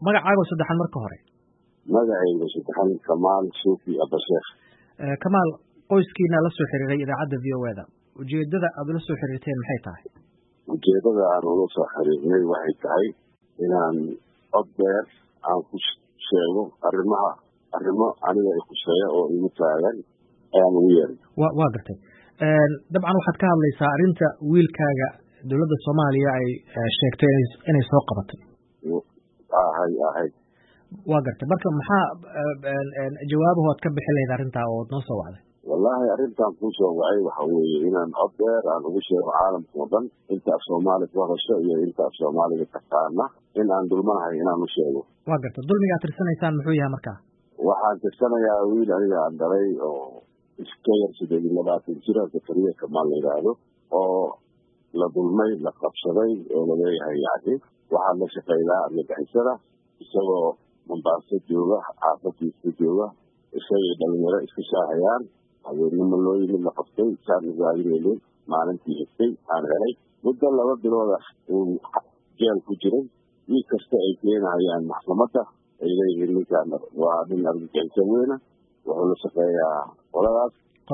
magacaaga saddexan marka hore. magacayga saddexan Kamaal Suufi Abasheekh. Kamaal, qoyskiina la soo xiriiray idaacadda VOA-da. Ujeedada aad la soo xiriirteen maxay tahay? Ujeedada aan ula soo xiriirnay waxay tahay inaan cod dheer aan ku sheego arrimo aniga ay khuseeya oo igu taagan ayaan ugu yeeray. waa gartay. dabcan waxaad ka hadlaysaa arrinta wiilkaaga dowladda Soomaaliya ay sheegtay inay soo qabatay. ahay waa gartay. marka maxaa jawaabaha aad ka bixi lahayd arrintaa oo noo soo wacday? wallahi arrintan ku soo wacay waxa weeye inaan cod dheer aan ugu sheego caalamka oo dhan inta Soomaali ku hadasho iyo inta Soomaaliga taqaana in aan dulmanahay inaan u sheego. waa gartay. dulmiga aad tirsanaysaan muxuu yahay markaa? waxaan tirsanayaa wiil aniga aan dhalay oo iska yar 27 jir ah Zakariya Kamaal la yiraahdo oo la dulmay la qabsaday oo la leeyahay waxaa la shaqeeyaa argagixisada isagoo Mombasa jooga xaafadiisa jooga isagoo dhalinyaro iska shaahayaan habeenimo loo yimid la qabtay saan ugaadinayay maalintii xigtay aan helay muddo 2 bilood uu jeel ku jiray wiil kasta ay keenayaan maxkamadda ay leeyihiin ninkaan waa nin argagixisa weyna wuxuu la shaqeeyaa qolada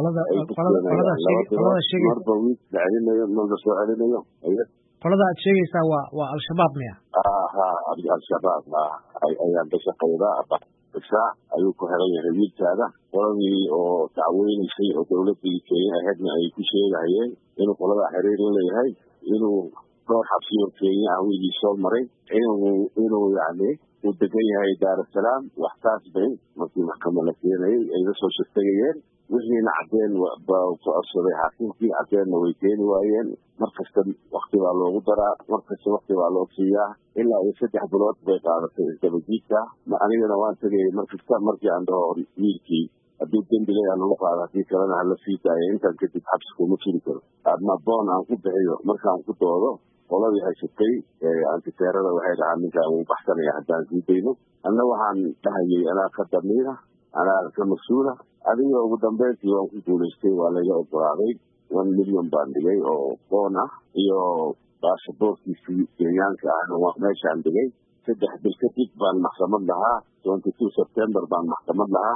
qolada aad sheegaysaa waa al-shabaab miya? al-shabaab ayaan ka shaqeeyaa ayuu ku xiran yahay wiilkaada qoladii oo dacweynaysay oo dowladii Kenya ahaydna ay ku sheegayeen inuu qolada xiriir la leeyahay inuu dhowr xabsiyo Kenya ah wiilii soo maray inuu uu degan yahay Dar es Salaam waxtaas bay markii maxkamadda keenay ay la soo shaqeeyeen wixiina cadeen baa ku codsaday xaakimkii cadeenna way keeni waayeen markasta waqti baa loogu daraa markasta waqti baa loo siiyaa ilaa 3 bilood bay qaadatay isdabajiidka anigana waan tagay markasta markii aan dhaho wiilkii haddii dembiga aan lagu qaado haddii kalena hala sii daayo intaan kadib xabsi kuma jiri karo adna boon aan ku bixiyo markaan ku doodo qoladii haysatay antiteerada waxay dhahaan ninkaan wuu baxsanaya haddaan sii dayno anna waxaan dhahayay anaa ka damiira anaa ka mas-uula adiga ugu dambeyntii waan ku guulaystay waa laga ogolaaday 1 milyan baan dhigay oo boon ah iyo baasaboorkiisii kenyaanka ahna waa meeshaan dhigay 3 bil kadib baan maxkamad lahaa 22 September baan maxkamad lahaa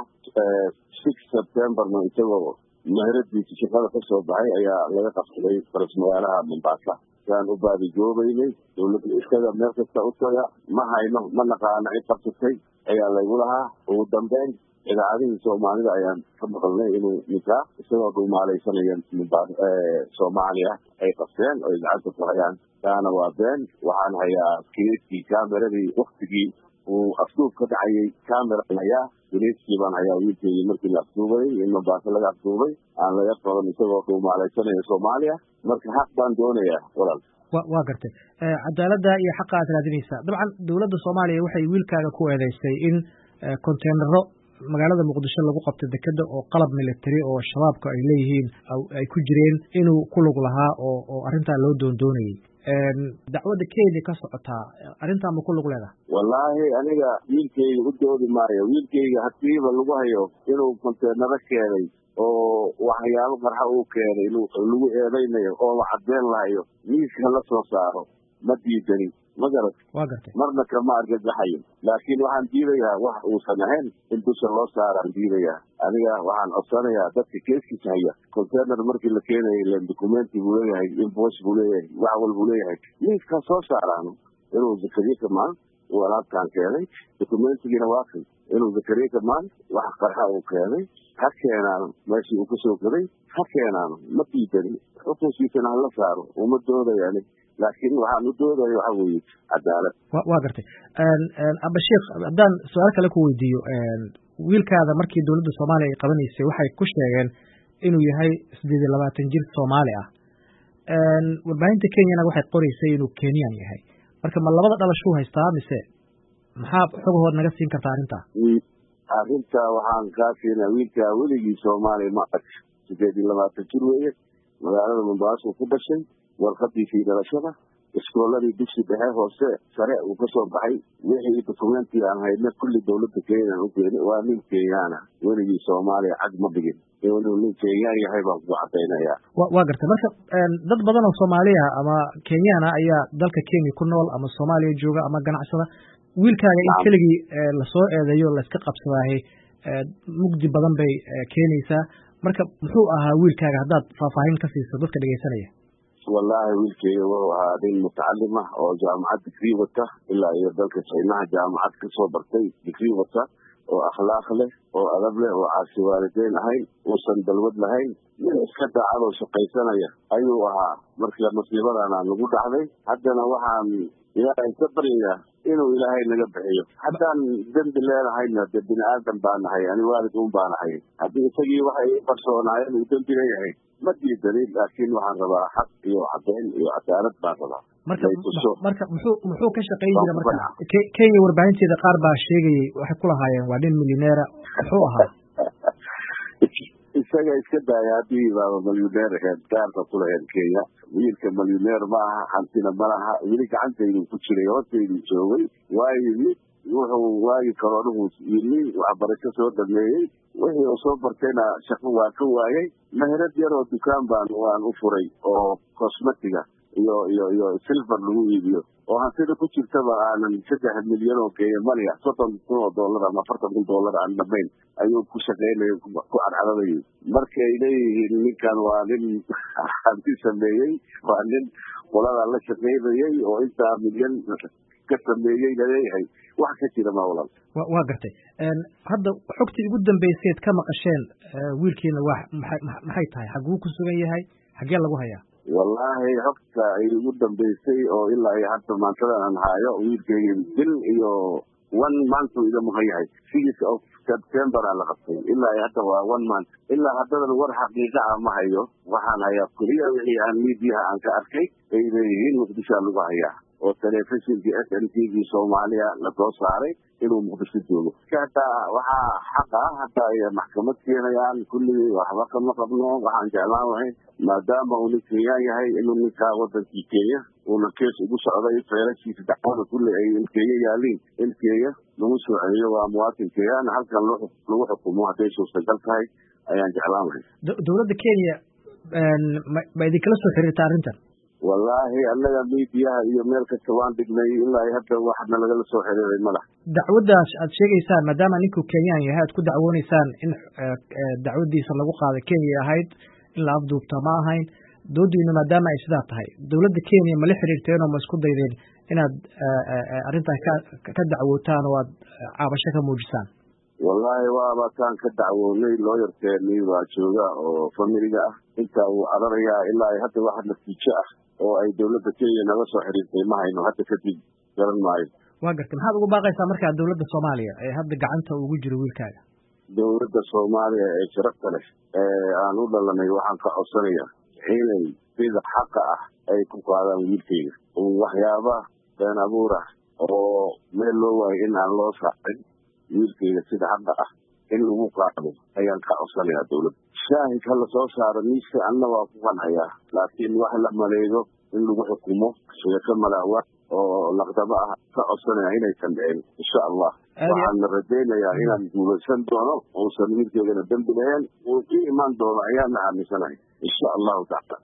6 Septemberna isagoo meheradiisa shaqada ka soo baxay ayaa laga qabsaday faras magaalaha Mombasa aan u baadi joogaynay dowladda iskaga meel kasta u taga ma hayno ma naqaana ay qabsatay ayaa lagu lahaa ugu dambeyn idaacadihii Soomaalida ayaan ka maqalnay inuu ninka isagoo dhumaalaysanayaan Soomaaliya ay qabteen oo idaacadda ku hayaan taana waa been waxaan hayaa kiiskii kaameradii waqtigii uu afduub ka dhacayay kaamera hayaa kiiskii baan hayaa wiilkii markii la afduubay in Mombasa laga afduubay aan laga qaban isagoo dhumaalaysanaya Soomaaliya marka xaq baan doonayaa walaal. waa gartay. cadaaladda iyo xaqa aad raadinaysaa dabcan dowladda Soomaaliya waxay wiilkaaga ku eedeysay in konteenaro magaalada Muqdisho lagu qabtay dekada oo qalab military oo shabaabka ay leeyihiin ay ku jireen inuu ku lug lahaa oo arrintaa loo doondoonayay. dacwadda Kenya ka socotaa arrintaa ma ku lug leedahay? wallaahi aniga wiilkayga u doodi maayo wiilkayga hadiiba lagu hayo inuu konteenaro keenay oo waxyaabo qarxa uu keenay lagu eedaynayo oo la cadeen lahayo miiska la soo saaro ma diidani ma garat. waa gartay. marna kama argagaxayo laakiin waxaan diidayaa wax uusan ahayn in dusha loo saaraan diidayaa aniga waxaan codsanayaa dadka keeskiisa haya konteenar markii la keenayay len documenti buu leeyahay invoice buu leeyahay wax walbuu leeyahay miiska soo saaraan inuu Zakariya Kamaal uu alaabtaan keenay documentigiina waa kan inuu Zakariya Kamaal wax qarxa uu keenay ha keenaan meeshii uu ka soo gaday ha keenaan ma diidani xukunkiisana hala saaro uma doodayaan laakiin waxaan u doodayo waxa weeye cadaalad. waa gartay. Abasheekh haddaan su-aal kale ku weydiiyo wiilkaada markii dowladda Soomaaliya ay qabanaysay waxay ku sheegeen inuu yahay 28 jir Soomaali ah. warbaahinta Kenyana waxay qoraysay inuu Kenyan yahay marka ma labada dhalasho haystaa mise maxaa xogahood naga siin kartaa arrinta waxaan ka siinaa wiilka weligii Soomaali ma arag 28 jir weeye magaalada Mombasa ku dhashay warqadiisii dhalashada iskooladii dugsi dhexe hoose sare uu ka soo baxay wixii dokumenti aan hayna kulli dowladda Kenya u keenay waa nin Kenyana weligii Soomaaliya cad ma dhigin inuu nin Kenyan yahay baan ku cadaynayaa. waa gartay. marka dad badan oo Soomaaliya ama Kenyana ayaa dalka Kenya ku nool ama Soomaaliya jooga ama ganacsada wiilkaaga in keligii lasoo eedeeyo layska qabsadaahay mugdi badan bay keenaysaa marka muxuu ahaa wiilkaaga haddaad faahfaahin ka siiso dadka dhegeysanaya wallaahi wiilkeyga wuxuu ahaa nin mutacalim ah oo jaamacad digrii wata ilaa iyo dalka China jaamacad ka soo bartay digrii wata oo akhlaaq leh oo adab leh oo caasi waalideyn ahayn uusan dalwad lahayn nin iska daacad oo shaqaysanaya ayuu ahaa markii masiibadana nagu dhacday haddana waxaan ilaahay ka baryayaa inuu ilaahay naga bixiyo haddaan dembi leenahayna dee bini aadan baan nahay ani waalid un baan nahay haddii isagii waxay qarsoonaayeen uu dembi leeyahay ma diidanin laakiin waxaan rabaa xaq iyo caddayn iyo cadaalad baan rabaa marka muxuu ka shaqayn jira marka Kenya warbaahinteeda qaar baa sheegayay waxay ku lahaayeen waa nin milyaneera muxuu ahaa isaga iska daaya haddii baaba milyaneer ahayd gaarka ku lahayd Kenya wiilka milyaneer ma aha hantina ma laha weli gacantaydu ku jiray hoostaydu joogay wuxuu waagi karoonuhu yimi waxbarasho soo dhameeyey wixii uu soo bartayna shaqo waa ka waayay meherad yar oo dukaan waan u furay oo cosmetiga iyo silver lagu iibiyo oo hantida ku jirtaba aanan 3 milyan oo Kenya money $30,000 ama $40,000 aan dhamayn ayuu ku shaqeynayay ku cadcadaday markay leeyihiin ninkan waa nin hanti sameeyey waa nin qolada la shaqeynayay oo inta milyan ka sameeyay leeyahay wax ka jira ma walaal waa gartay hadda xogtii ugu dambeysay ka maqasheen wiilkiina wax maxay tahay xaguu ku sugan yahay xagee lagu hayaa wallahi xogta ay ugu dambeysay oo ilaa iyo hadda maantadan aan hayo wiilkayga bil iyo 1 month ila muhayahay 6 of September la qabtay ilaa iyo hadda waa 1 month ilaa haddana war xaqiiqo ah ma hayo waxaan hayaa kuriya wixii aan media aan ka arkay ay leeyihiin Muqdisho lagu hayaa oo telefishinka SNTV Soomaaliya la soo saaray inuu Muqdisho joogo kada waxa xaqa hadda ay maxkamad keenayaan kulli waxba kama qabno waxaan jeclaan lahayn maadaama uu Kenya yahay inuu ninka wadankii Kenya uu kees ugu socday feerashiisa dacwada kulli ay Kenya yaalin Kenya lagu soo celiyo waa muwaadin Kenya halkan lagu xukumo haday soo sagal tahay ayaan jeclaan lahayn dawladda Kenya ma idin kala soo xiriirtaa arrintan wallahi annaga media iyo meel kasta waan dhignay ilaa hadda waxna laga soo xiriiray madax dacwadaas aad sheegaysaan maadaama ninku Kenyan yahay aad ku dacwoonaysaan in dacwadiisa lagu qaado Kenya ahayd in la afduubta ma ahayn doodiina maadaama ay sidaa tahay dawladda Kenya ma la xiriirteen oo ma isku daydeen inaad arrintan ka dacwootaan oo aad caabasho ka muujisaan wallahi waa taan ka dacwoonay looyarkeeni waa jooga oo familiga ah inta uu ararayaa ilaa hadda wax natiijo ah oo ay dawladda Kenya naga soo xiriirtay ma hayno hadda kadib garan maayo waa gartay maxaad ugu baaqaysaa markaa dawladda Soomaaliya ee hadda gacanta ugu jiro wiilkaaga dawladda Soomaaliya ee sharafta leh aan u dhalanay waxaan ka codsanayaa inay sida xaqa ah ay ku qaadaan wiilkayga oo waxyaaba been abuur ah oo meel loo waayay in aan loo saacin wiilkayga sida xaqa ah in lagu qaado ayaan ka codsanayaa dawladda shaahid hala soo saaro miiska anna waa ku qancaya laakiin wax la maleeyo in lagu xukumo sheeko malaawa oo laqdaba ah ka codsanaya inaysan dhicin insha Allah waxaan rajaynayaa inaan guulaysan doono oo wiilkaygana dambi lahayn oo iimaan doono ayaan aaminsanahay insha Allah ta'ala